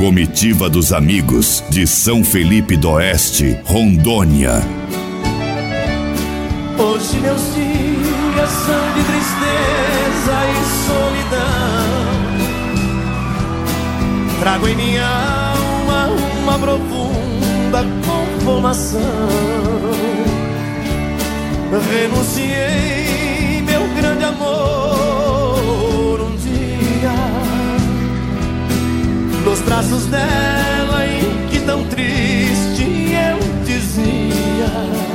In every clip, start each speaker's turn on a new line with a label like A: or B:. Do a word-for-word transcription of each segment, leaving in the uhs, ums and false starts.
A: Comitiva dos Amigos de São Felipe do Oeste, Rondônia.
B: Hoje meus dias são de tristeza e solidão. Trago em minha alma uma profunda conformação. Renunciei meu grande amor um dia, nos braços dela em que tão triste eu dizia,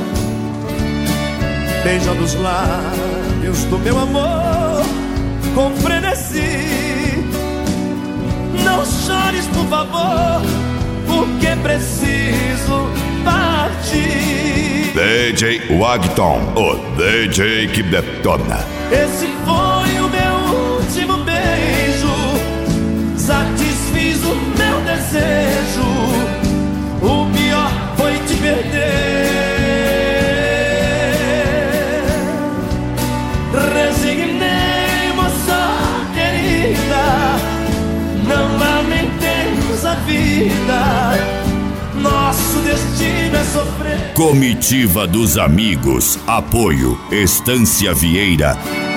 B: beijando os lábios do meu amor com frenesi. Não chores, por favor, porque preciso partir.
A: D J Wagton, o D J que detona.
B: Esse foi o meu último beijo, satisfiz o meu desejo. O pior foi te perder. Resignei, moça querida, não lamentemos a vida. Nosso destino é sofrer.
A: Comitiva dos Amigos. Apoio Estância Vieira.